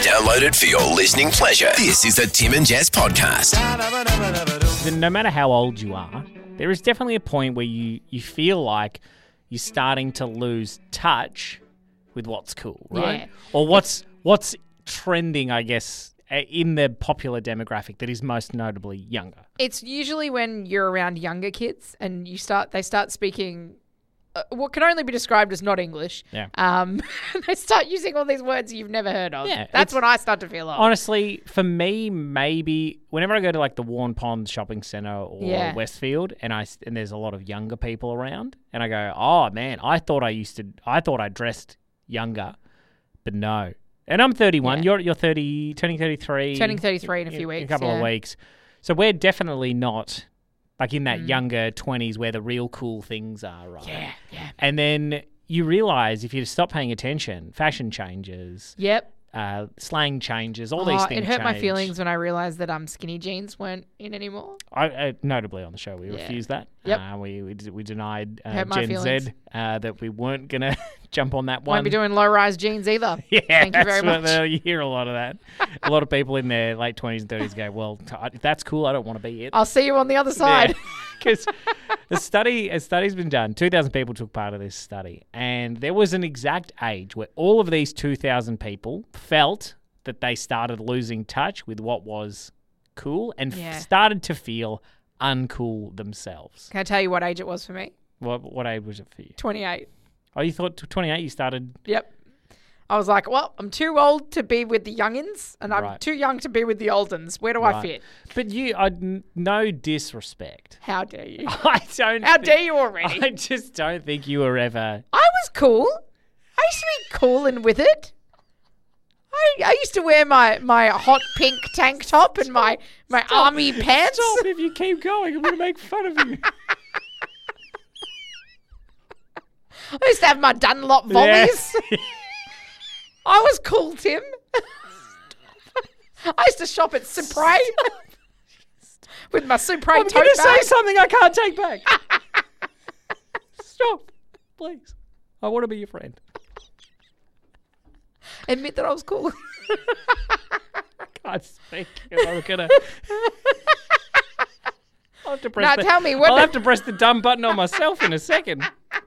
Download it for your listening pleasure. This is the Tim and Jess podcast. No matter how old you are, there is definitely a point where you feel like you're starting to lose touch with what's cool, right? Yeah. Or what's trending, I guess, in the popular demographic that is most notably younger. It's usually when you're around younger kids and they start speaking what can only be described as not English. Yeah. They start using all these words you've never heard of. Yeah, That's when I start to feel old. Honestly, for me, maybe whenever I go to like the Warren Pond Shopping Centre or Yeah. Westfield and there's a lot of younger people around and I go, oh man, I thought I dressed younger, but no. And I'm 31. Yeah. You're 30, turning 33. Turning 33 in a few weeks. In a couple of weeks. So we're definitely not like in that younger 20s where the real cool things are, right? Yeah. And then you realise if you stop paying attention, fashion changes, Yep. slang changes, all these things It hurt my change. feelings when I realised that skinny jeans weren't in anymore. I notably on the show, we Yeah. refused that. Yep. We denied Hurt my Gen feelings. Z that we weren't going to jump on that one. Won't be doing low-rise jeans either. Yeah, Thank you very that's much. what, you hear a lot of that. A lot of people in their late 20s and 30s go, well, if that's cool, I don't want to be it. I'll see you on the other side. Because a study's been done. 2,000 people took part of this study. And there was an exact age where all of these 2,000 people felt that they started losing touch with what was cool and Yeah. started to feel uncool themselves. Can I tell you what age it was for me? What age was it for you? 28. Oh, you thought 28 you started... Yep. I was like, well, I'm too old to be with the youngins, and I'm Right. too young to be with the old uns. Where do I Right. fit? But no disrespect. How dare you? I don't... How dare you already? I just don't think you were ever... I was cool. I used to be cool and with it. I used to wear my hot pink tank top and my army pants. Stop if you keep going. I'm going to make fun of you. I used to have my Dunlop volleys. I was cool, Tim. I used to shop at Supre with my Supre I'm tote going to say bag. something I can't take back. Stop, please. I want to be your friend. Admit that I was cool. Can't speak. I'm gonna. I'll have to press. Now tell me, when I'll the- have to press the dumb button on myself in a second.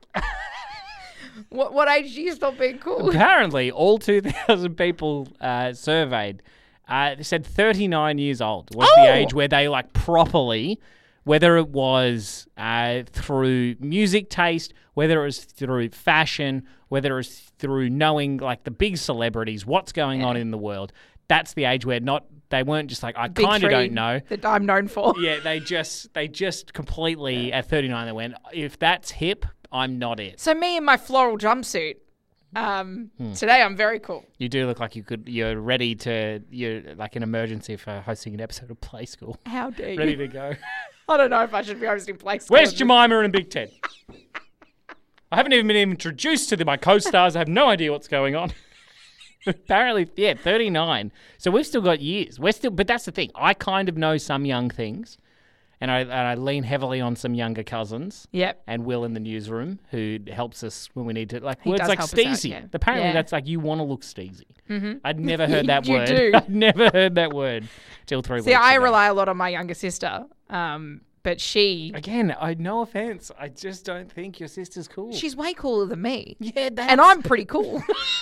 What age do you stop being cool? Apparently, all 2,000 people surveyed said 39 years old was the age where they like properly, whether it was through music taste, whether it was through fashion, whether it was through knowing like the big celebrities, what's going on in the world. That's the age where they weren't just like, I Big kind of three don't know. that I'm known for. Yeah, they just completely at 39 they went, if that's hip, I'm not it. So me in my floral jumpsuit. Today I'm very cool. You do look like you're ready to, you're like an emergency for hosting an episode of Play School. How dare you? Ready to go. I don't know if I should be hosting Play School. Where's Jemima and Big Ted? I haven't even been introduced to my co-stars. I have no idea what's going on. Apparently, 39. So we've still got years. But that's the thing. I kind of know some young things, and I lean heavily on some younger cousins. Yep. And Will in the newsroom, who helps us when we need to, like He words does like help us out, steezy. yeah. Apparently, Yeah. that's like you want to look steezy. Mm-hmm. I'd never heard that You word. do. I'd never heard that word till 3 weeks See, I ago. rely a lot on my younger sister, but Again, no offense. I just don't think your sister's cool. she's way cooler than me. Yeah, And I'm pretty cool.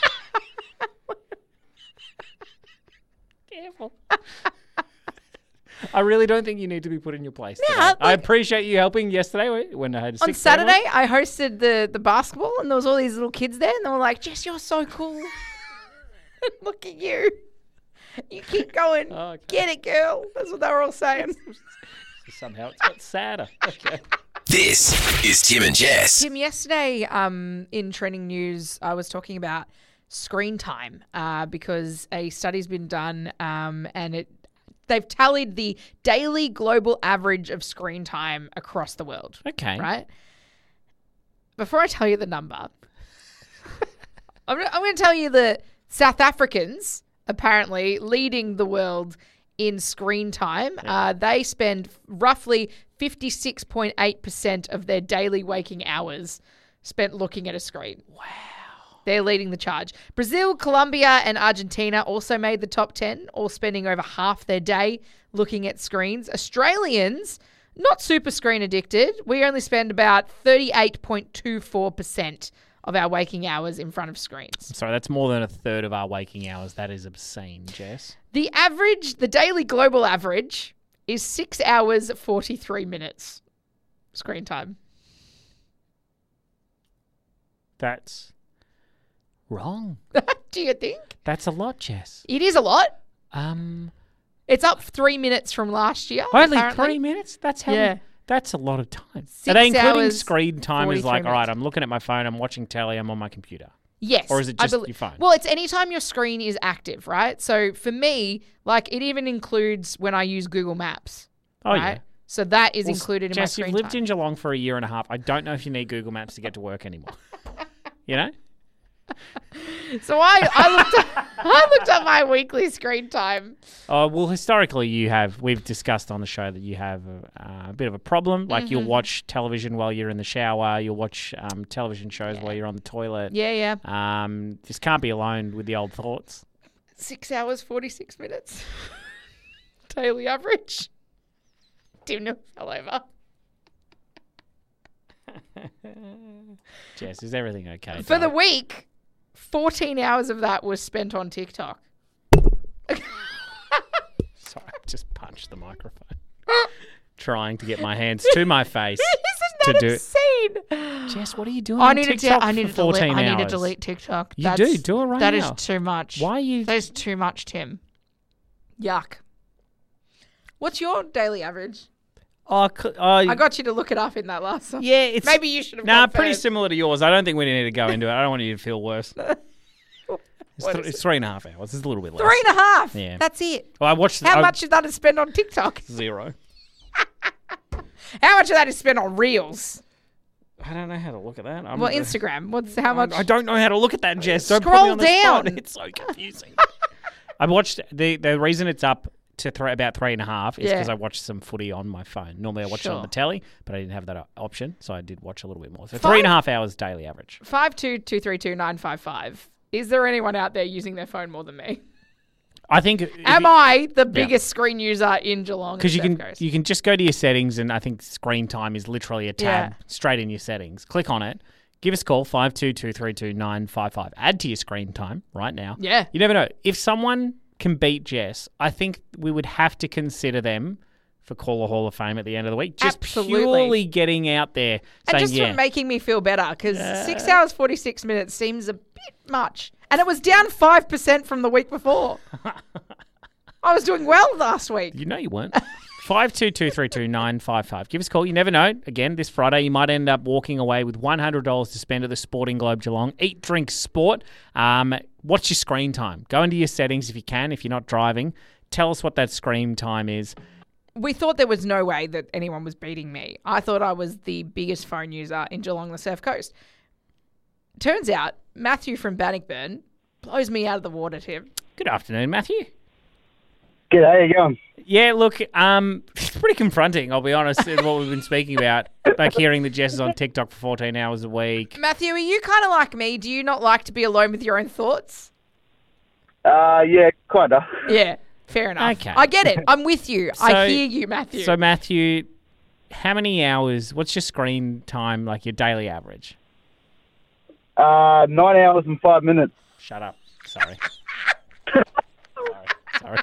Careful. I really don't think you need to be put in your place today. like- I appreciate you helping yesterday when I had a On sick Saturday, I hosted the basketball, and there was all these little kids there, and they were like, Jess, you're so cool. Look at you. You keep going. Oh, okay. Get it, girl. That's what they were all saying. Somehow it's got sadder. Okay. This is Tim and Jess. Tim, yesterday in trending news, I was talking about screen time because a study's been done and they've tallied the daily global average of screen time across the world. Okay. Right? Before I tell you the number, I'm going to tell you that South Africans apparently leading the world in screen time. They spend roughly 56.8% of their daily waking hours spent looking at a screen. Wow. They're leading the charge. Brazil, Colombia, and Argentina also made the top 10, all spending over half their day looking at screens. Australians, not super screen addicted. We only spend about 38.24% of our waking hours in front of screens. Sorry, that's more than a third of our waking hours. That is obscene, Jess. The daily global average is 6 hours, 43 minutes screen time. That's wrong. Do you think? That's a lot, Jess. It is a lot. It's It's up 3 minutes from last year. only apparently. 3 minutes? That's how Yeah. That's a lot of time. 6 Are they including hours, screen time as 43 like, all right, minutes. I'm looking at my phone, I'm watching telly, I'm on my computer? Yes. Or is it I just your phone? Well, it's anytime your screen is active, right? So for me, like it even includes when I use Google Maps. Oh, right? yeah. So that is Well, included in my Jess, screen you've lived time. in Geelong for a year and a half. I don't know if you need Google Maps to get to work anymore. You know? So I looked at my weekly screen time. Well, historically, we've discussed on the show that you have a bit of a problem. Like Mm-hmm. you'll watch television while you're in the shower. You'll watch television shows while you're on the toilet. Yeah. Just can't be alone with the old thoughts. 6 hours, 46 minutes. Daily average. Tim nearly fell over. Jess, is everything okay? For the darling? week, 14 hours of that was spent on TikTok. Sorry, I just punched the microphone. Trying to get my hands to my face. Isn't that do it. insane? Jess, what are you doing I on need TikTok to. I need for to delete. 14 I need to hours? delete TikTok. You do it right That now. is too much. Why are you? That is too much, Tim. Yuck. What's your daily average? I got you to look it up in that last one. yeah, it's Maybe you should have. Nah, gone pretty first. similar to yours. I don't think we need to go into it. I don't want you to feel worse. What is It's 3.5 hours. It's a little bit less. 3.5. Yeah. That's it. Well, I watched. How much of that is spent on TikTok? 0. How much of that is spent on Reels? I don't know how to look at that. Well, Instagram. What's how much? I don't know how to look at that, Jess. Don't put me Scroll on the spot. down. It's so confusing. I watched the reason it's up to about 3.5 is Yeah. because I watched some footy on my phone. Normally I watch it on Sure. the telly, but I didn't have that option, so I did watch a little bit more. So Fine. 3.5 hours daily average. 52232955. Is there anyone out there using their phone more than me? I think Am I the biggest screen user in Geelong? because and South Coast? you can just go to your settings, and I think screen time is literally a tab Yeah. straight in your settings. Click on it. Give us a call 52232955. Add to your screen time right now. Yeah. You never know. If someone can beat Jess, I think we would have to consider them for Caller Hall of Fame at the end of the week. Just Absolutely. purely getting out there And saying, just yeah. for making me feel better, because 6 hours, 46 minutes seems a bit much. And it was down 5% from the week before. I was doing well last week. You know you weren't. 52232955. Give us a call. You never know. Again, this Friday, you might end up walking away with $100 to spend at the Sporting Globe Geelong. Eat, drink, sport. What's your screen time? Go into your settings if you can, if you're not driving. Tell us what that screen time is. We thought there was no way that anyone was beating me. I thought I was the biggest phone user in Geelong, the Surf Coast. Turns out, Matthew from Bannockburn blows me out of the water, Tim. Good afternoon, Matthew. G'day, how you going? Yeah, look, it's pretty confronting, I'll be honest, in what we've been speaking about. Like hearing that Jess is on TikTok for 14 hours a week. Matthew, are you kind of like me? Do you not like to be alone with your own thoughts? Yeah, kinda. Yeah, fair enough. Okay. I get it. I'm with you. I So- hear you, Matthew. So, Matthew, how many hours, what's your screen time, like your daily average? 9 hours and 5 minutes. Shut up. Sorry. Sorry.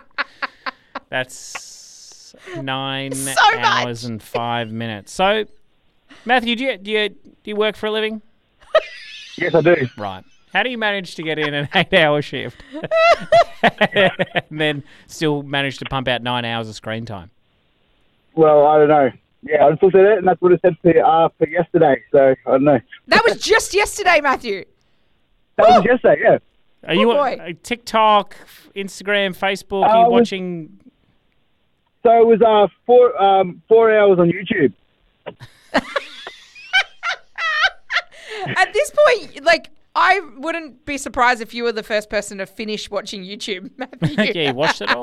That's 9 So hours much. and 5 minutes. So, Matthew, do you work for a living? Yes, I do. Right. How do you manage to get in an 8-hour shift and then still manage to pump out 9 hours of screen time? Well, I don't know. Yeah, I just looked at it, and that's what it said for yesterday. So I don't know. That was just yesterday, Matthew. That was yesterday. Yeah. Are you boy. on TikTok, Instagram, Facebook? Are you was- watching? So it was 4 hours on YouTube. At this point, like, I wouldn't be surprised if you were the first person to finish watching YouTube, Matthew. Yeah, you watched it all.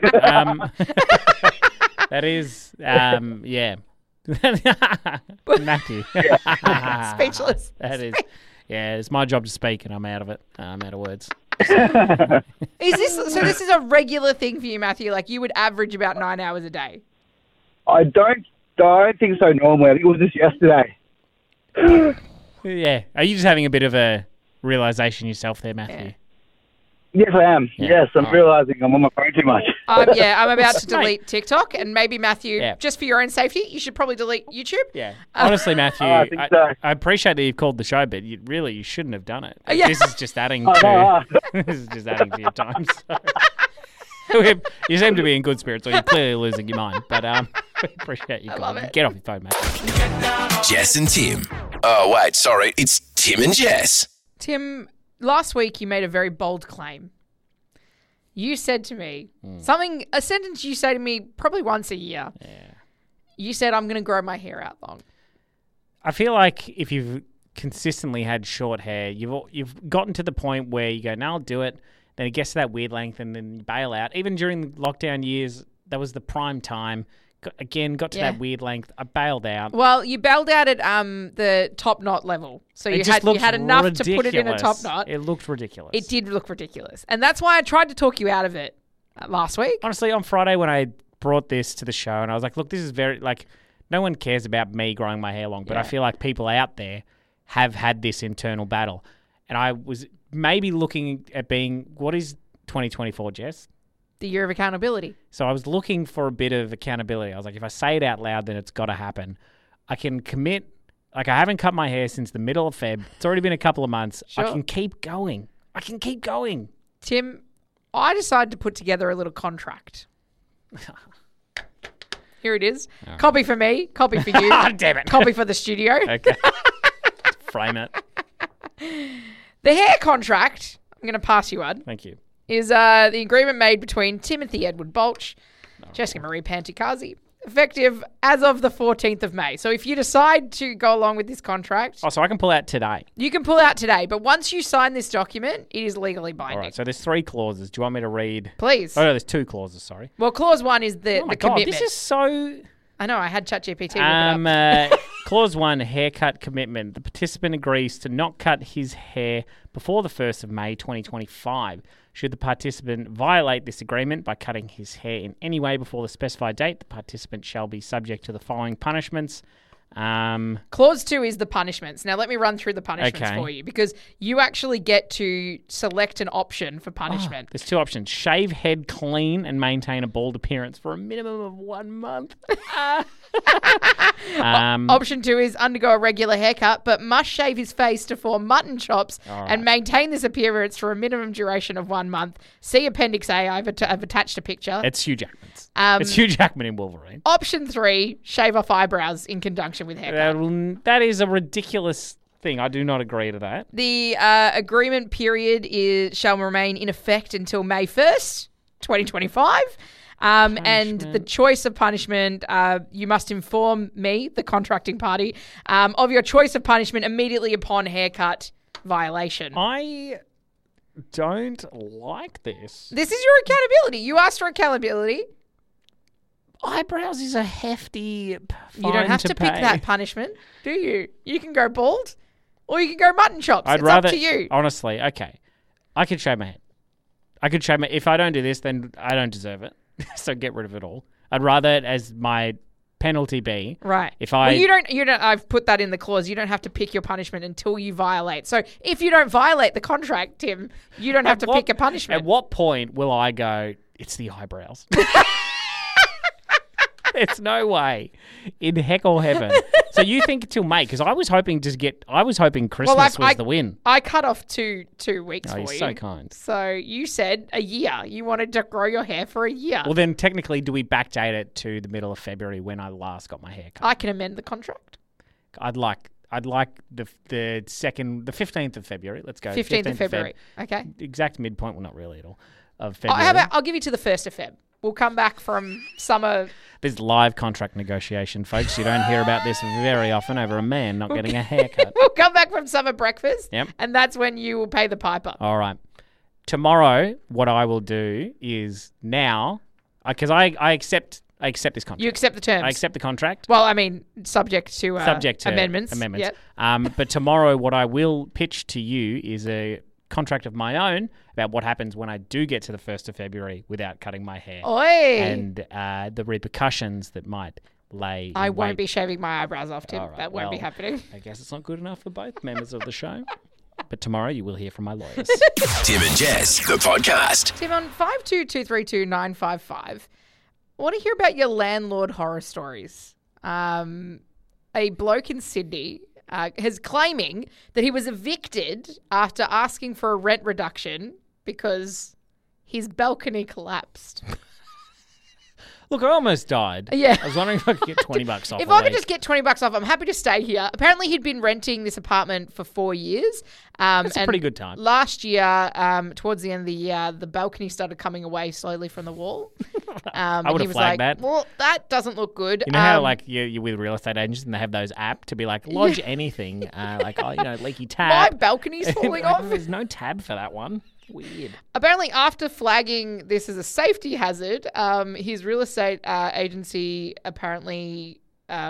That is, yeah. Matthew. Speechless. That is, Yeah, it's my job to speak, and I'm out of it. I'm out of words. This is a regular thing for you, Matthew? Like you would average about 9 hours a day? I don't think so normally. I think it was just yesterday. Yeah. Are you just having a bit of a realization yourself there, Matthew? Yeah. Yes, I am. Yeah. Yes, I'm realising I'm on my phone too much. I'm about to delete TikTok, and maybe Matthew, Yeah. just for your own safety, you should probably delete YouTube. Yeah. Honestly, Matthew, I think so. I appreciate that you've called the show, but you shouldn't have done it. Yeah. This is just adding Oh, to no. this is just adding to your time. So. You seem to be in good spirits, or you're clearly losing your mind. But appreciate you calling. Get off your phone, Matthew. Jess and Tim. Oh, wait, sorry. It's Tim and Jess. Tim, last week you made a very bold claim. You said to me a sentence you say to me probably once a year. Yeah. You said, I'm going to grow my hair out long. I feel like if you've consistently had short hair, you've gotten to the point where you go, no, I'll do it. Then it gets to that weird length and then you bail out. Even during lockdown years, that was the prime time. Got to Yeah. that weird length. I bailed out. Well, you bailed out at the top knot level. So you had enough to put it in a top knot. It looked ridiculous. It did look ridiculous. And that's why I tried to talk you out of it last week. Honestly, on Friday when I brought this to the show and I was like, look, this is very, like, no one cares about me growing my hair long, but I feel like people out there have had this internal battle. And I was maybe looking at being, what is 2024, Jess? The year of accountability. So I was looking for a bit of accountability. I was like, if I say it out loud, then it's got to happen. I can commit. Like, I haven't cut my hair since the middle of Feb. It's already been a couple of months. Sure. I can keep going. Tim, I decided to put together a little contract. Here it is. Oh. Copy for me, copy for you. Damn it. Copy for the studio. Okay. Frame it. The hair contract, I'm going to pass you on, Thank you. is the agreement made between Timothy Edward Balch, Jessica Marie Pantikazi, effective as of the 14th of May. So if you decide to go along with this contract, Oh, so I can pull out today. you can pull out today. But once you sign this document, it is legally binding. All right. So there's 3 clauses. Do you want me to read? Please. Oh, no, there's 2 clauses. Sorry. Well, clause 1 is the Oh my God, commitment. this is so. I know, I had ChatGPT look it up. Clause 1, haircut commitment. The participant agrees to not cut his hair before the 1st of May 2025. Should the participant violate this agreement by cutting his hair in any way before the specified date, the participant shall be subject to the following punishments. Clause 2 is the punishments. Now, let me run through the punishments Okay. for you because you actually get to select an option for punishment. There's 2 options. Shave head clean and maintain a bald appearance for a minimum of 1 month. Option 2 is undergo a regular haircut, but must shave his face to form mutton chops and maintain this appearance for a minimum duration of 1 month. See Appendix A. I've attached a picture. It's Hugh Jackman's. It's Hugh Jackman in Wolverine. Option 3, shave off eyebrows in conjunction with haircut. That is a ridiculous thing. I do not agree to that. The agreement period shall remain in effect until May 1st, 2025. And the choice of punishment, you must inform me, the contracting party, of your choice of punishment immediately upon haircut violation. I don't like this. This is your accountability. You asked for accountability. Eyebrows is a hefty fine You don't have to pick pay. that punishment, do you? You can go bald or you can go mutton chops. I'd it's rather, up to you. Honestly, okay. I could shave my head. If I don't do this, then I don't deserve it. So get rid of it all. I'd rather it as my penalty be. Right. If I Well, you don't. I've put that in the clause. You don't have to pick your punishment until you violate. So if you don't violate the contract, Tim, you don't have to pick a punishment. At what point will I go, it's the eyebrows? It's no way in heck or heaven. So you think till May? Because I was hoping Christmas was the win. I cut off two weeks Oh, for you're you. so kind. So you said a year. You wanted to grow your hair for a year. Well, then technically, do we backdate it to the middle of February when I last got my hair cut? I can amend the contract. I'd like the 15th of February. Let's go. 15th of February. Okay. Exact midpoint. Well, not really at all. Of Oh, February. how about I'll give you to the 1st of Feb. We'll come back from summer. There's live contract negotiation, folks. You don't hear about this very often over a man not getting a haircut. We'll come back from summer breakfast. Yep. And that's when you will pay the piper. All right. Tomorrow, what I will do is now, because I accept I accept this contract. You accept the terms. I accept the contract. Well, I mean, subject to amendments. Amendments. Yep. But tomorrow, what I will pitch to you is a contract of my own about what happens when I do get to the 1st of February without cutting my hair. Oi! And the repercussions that might lay. I won't wait. be shaving my eyebrows off, Tim. All right, That won't be well, happening. I guess it's not good enough for both members of the show. But tomorrow you will hear from my lawyers. Tim and Jess, the podcast. Tim, on 52232955, I want to hear about your landlord horror stories. A bloke in Sydney is claiming that he was evicted after asking for a rent reduction because his balcony collapsed. Look, I almost died. Yeah. I was wondering if I could get $20 off. If I could just get $20 off, I'm happy to stay here. Apparently, he'd been renting this apartment for 4 years. That's a pretty good time. Last year, towards the end of the year, the balcony started coming away slowly from the wall. I and would he have was flagged like, that. well, that doesn't look good. You know how like you're with real estate agents and they have those apps to be like lodge anything, leaky tab. my balcony's falling off. There's no tab for that one. Weird. Apparently, after flagging this as a safety hazard, his real estate agency apparently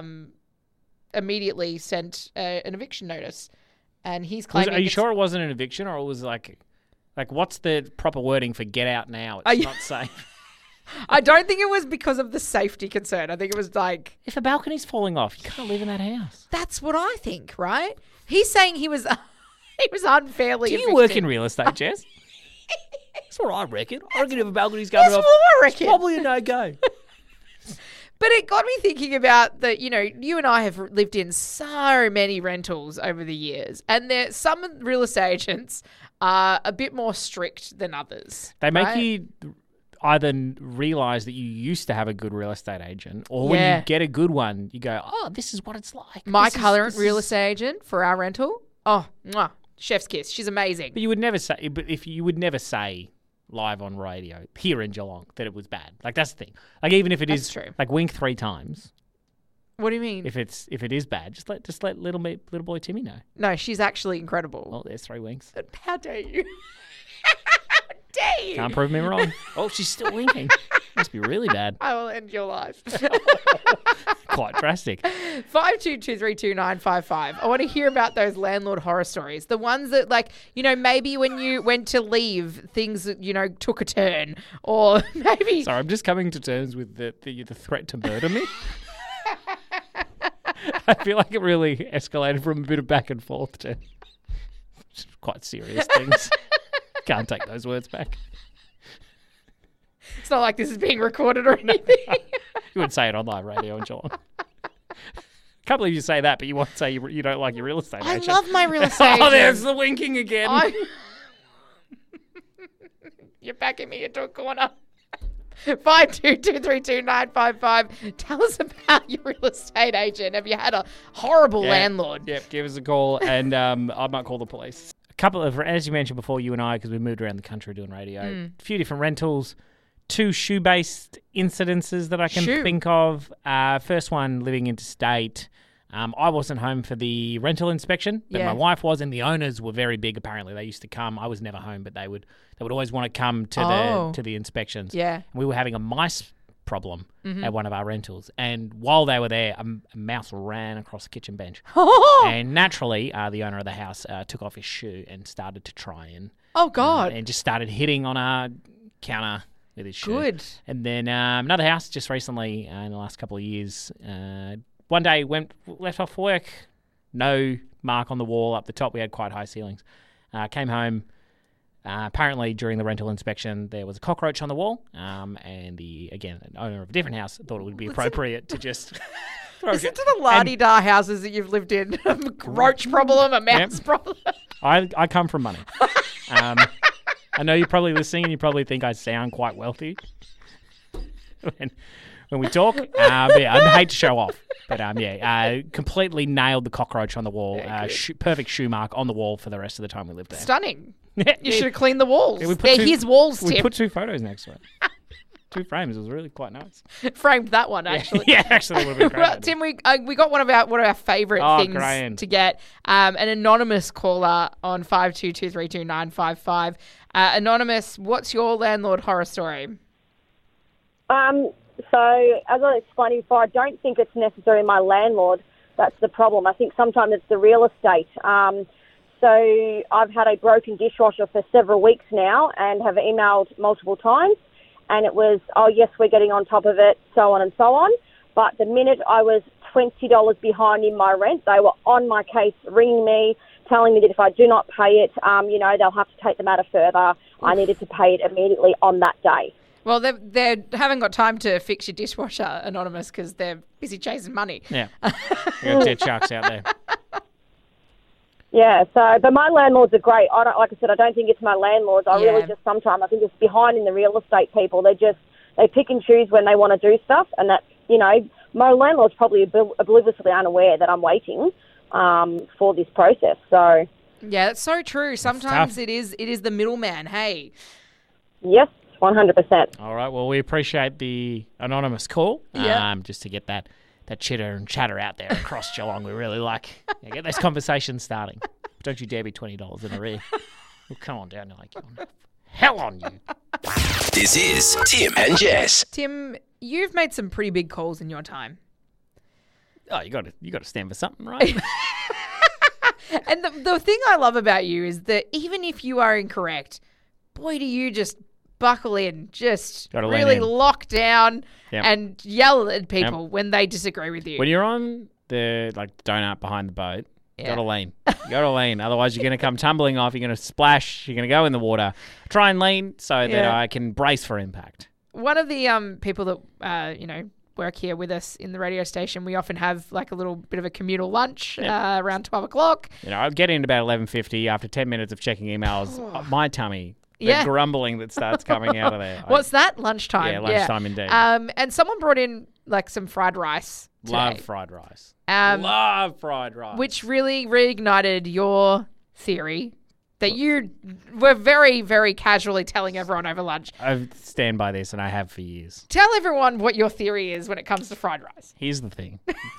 immediately sent an eviction notice, and he's claiming. Are you sure it wasn't an eviction, or it was like what's the proper wording for get out now? It's not safe. I don't think it was because of the safety concern. I think it was like, If a balcony's falling off, you can't live in that house. that's what I think, right? He's saying he was unfairly. Do you evicted. work in real estate, Jess? That's what I reckon. I reckon if a balcony's going That's off, what I reckon. it's probably a no-go. But it got me thinking about that, you and I have lived in so many rentals over the years, and some real estate agents are a bit more strict than others. They make right? you either realise that you used to have a good real estate agent, or when Yeah. you get a good one, you go, oh, this is what it's like. My This is- current this real is-" estate agent for our rental, chef's kiss. She's amazing. But you would never say, you would never say live on radio here in Geelong that it was bad. Like that's the thing. Like even if it That's is true. like wink 3 times, What do you mean? if it is bad, just let little boy Timmy know. No, she's actually incredible. Well, there's 3 winks. How dare you? How dare you? Can't prove me wrong. Oh, she's still winking. Must be really bad. I will end your life. Quite drastic. 52232955. I want to hear about those landlord horror stories. The ones that, maybe when you went to leave, things, took a turn. Or maybe... Sorry, I'm just coming to terms with the threat to murder me. I feel like it really escalated from a bit of back and forth to quite serious things. Can't take those words back. It's not like this is being recorded or anything. You would say it on live radio in Geelong. Can't believe you say that, but you won't say you don't like your real estate I agent. love my real estate agent. Oh, there's the winking again. You're backing me into a corner. 52232955. Tell us about your real estate agent. Have you had a horrible landlord? Yep, give us a call, and I might call the police. A couple of, as you mentioned before, you and I, because we moved around the country doing radio, a few different rentals, 2 shoe-based incidences that I can think of. First one, living interstate. I wasn't home for the rental inspection, but my wife was, and the owners were very big. Apparently, they used to come. I was never home, but they would always want to come to the inspections. Yeah. We were having a mice problem at one of our rentals, and while they were there, a mouse ran across the kitchen bench, and naturally, the owner of the house took off his shoe and started to try and and just started hitting on our counter with his shoe. Good. And then another house just recently in the last couple of years. One day left off work, no mark on the wall up the top. We had quite high ceilings. Came home. Apparently, during the rental inspection, there was a cockroach on the wall, and the owner of a different house thought it would be appropriate to just throw Listen to the la-di-da houses that you've lived in. A roach problem, a mouse problem. I come from money. I know you're probably listening, and you probably think I sound quite wealthy when we talk. I hate to show off, but completely nailed the cockroach on the wall. Perfect shoe mark on the wall for the rest of the time we lived there. Stunning. You should have cleaned the walls. Yeah, They're his walls, We Tim. put 2 photos next to it. 2 frames. It was really quite nice. Framed that one, actually. Yeah, actually, it would have been Well, great. Tim, we got one of our favourite things grand. to get. An anonymous caller on 52232955. Anonymous, what's your landlord horror story? So, as I explained before, I don't think it's necessarily my landlord that's the problem. I think sometimes it's the real estate. So I've had a broken dishwasher for several weeks now and have emailed multiple times. And it was, oh, yes, we're getting on top of it, so on and so on. But the minute I was $20 behind in my rent, they were on my case, ringing me, telling me that if I do not pay it, they'll have to take the matter further. I needed to pay it immediately on that day. Well, they haven't got time to fix your dishwasher, Anonymous, because they're busy chasing money. Yeah. You got dead sharks out there. Yeah, but my landlords are great. Like I said, I don't think it's my landlords. I really just sometimes, I think it's behind in the real estate people. They pick and choose when they want to do stuff, and that's, my landlord's probably obliviously unaware that I'm waiting for this process. So yeah, that's so true. Sometimes it is the middleman. Hey. Yes, 100%. All right. Well, we appreciate the anonymous call. Just to get that chitter and chatter out there across Geelong. We really like get those conversations starting. Don't you dare be $20 in arrear. Well, come on down, like hell on you. This is Tim and Jess. Tim, you've made some pretty big calls in your time. Oh, you got to stand for something, right? And the thing I love about you is that even if you are incorrect, boy, do you just buckle in, just really lock down and yell at people when they disagree with you. When you're on the donut behind the boat, you got to lean. You got to lean. Otherwise, you're going to come tumbling off. You're going to splash. You're going to go in the water. Try and lean so that I can brace for impact. One of the people that work here with us in the radio station, we often have like a little bit of a communal lunch around 12 o'clock. I get in about 11:50 after 10 minutes of checking emails. My tummy. The grumbling that starts coming out of there. What's that? Lunchtime. Yeah, lunchtime indeed. And someone brought in some fried rice today. Love fried rice. Love fried rice. Which really reignited your theory that you were very, very casually telling everyone over lunch. I stand by this, and I have for years. Tell everyone what your theory is when it comes to fried rice. Here's the thing.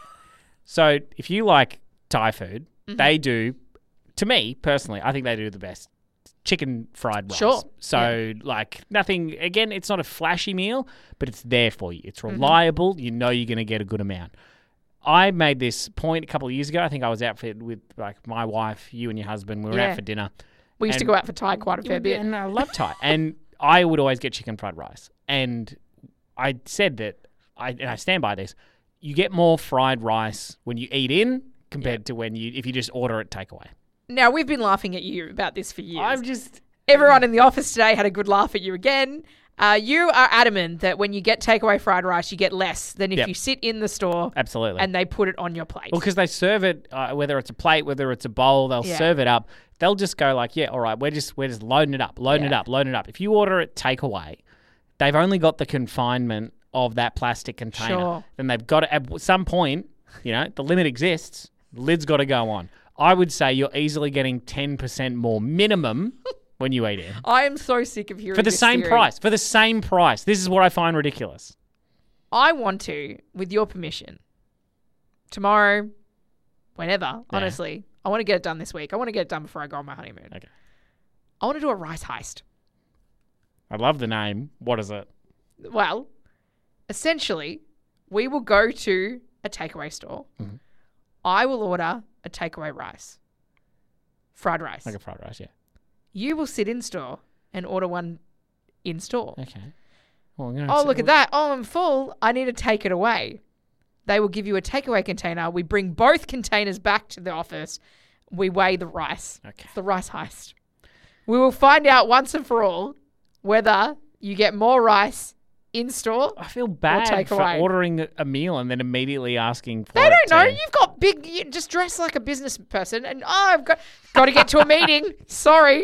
So if you like Thai food, they do, to me personally, I think they do the best chicken fried rice. Sure. So nothing, again, it's not a flashy meal, but it's there for you. It's reliable. You know you're going to get a good amount. I made this point a couple of years ago. I think I was out with my wife, you and your husband. We were out for dinner. We used to go out for Thai quite a fair bit. And I love Thai. And I would always get chicken fried rice. And I said that, and I stand by this, you get more fried rice when you eat in compared to if you just order it takeaway. Now, we've been laughing at you about this for years. Everyone in the office today had a good laugh at you again. You are adamant that when you get takeaway fried rice, you get less than if you sit in the store. Absolutely. And they put it on your plate. Well, because they serve it, whether it's a plate, whether it's a bowl, they'll serve it up. They'll just go all right, we're just loading it up, loading it up. If you order it takeaway, they've only got the confinement of that plastic container. Sure. Then they've got to, at some point, the limit exists, the lid's got to go on. I would say you're easily getting 10% more minimum when you eat in. I am so sick of hearing For the same theory. price. For the same price. This is what I find ridiculous. I want to, with your permission, tomorrow, whenever, honestly, I want to get it done this week. I want to get it done before I go on my honeymoon. Okay. I want to do a rice heist. I love the name. What is it? Well, essentially, we will go to a takeaway store. Mm-hmm. I will order a takeaway rice. Fried rice. Like a fried rice, yeah. You will sit in store and order one in store. Okay. Well, look at that. Oh, I'm full. I need to take it away. They will give you a takeaway container. We bring both containers back to the office. We weigh the rice. Okay. It's the rice heist. We will find out once and for all whether you get more rice in store. I feel bad for ordering a meal and then immediately asking for it. They don't know. You've got just dress like a business person and I've got to get to a meeting. Sorry.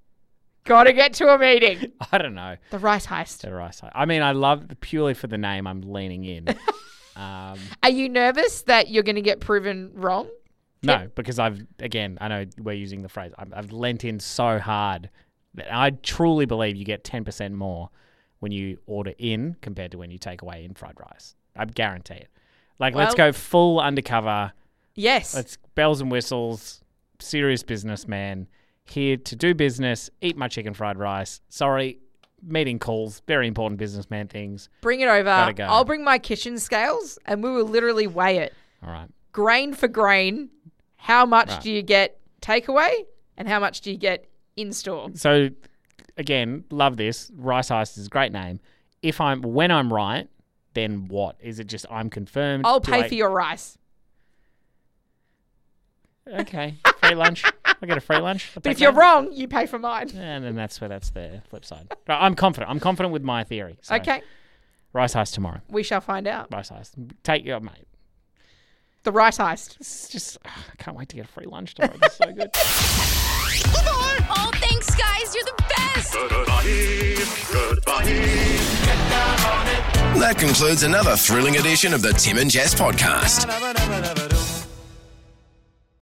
Got to get to a meeting. I don't know. The rice heist. The rice heist. I mean, I love purely for the name. I'm leaning in. Are you nervous that you're going to get proven wrong? No, because I know we're using the phrase. I've lent in so hard that I truly believe you get 10% more when you order in compared to when you take away in fried rice. I guarantee it. Let's go full undercover. Yes. Let's bells and whistles, serious businessman, here to do business, eat my chicken fried rice. Sorry, meeting calls, very important businessman things. Bring it over. Gotta go. I'll bring my kitchen scales and we will literally weigh it. All right. Grain for grain. How much do you get takeaway and how much do you get in store? So, again, love this. Rice Heist is a great name. When I'm right, then what? Is it just I'm confirmed? I'll pay for your rice. Okay. Free lunch. I get a free lunch. But if you're wrong, you pay for mine. And then that's the flip side. Right, I'm confident. I'm confident with my theory. So Okay. Rice Heist tomorrow. We shall find out. Rice Heist. Take your mate. The rice heist. It's just, I can't wait to get a free lunch tomorrow. It's so good. Oh, thanks, guys. You're the best. That concludes another thrilling edition of the Tim and Jess podcast.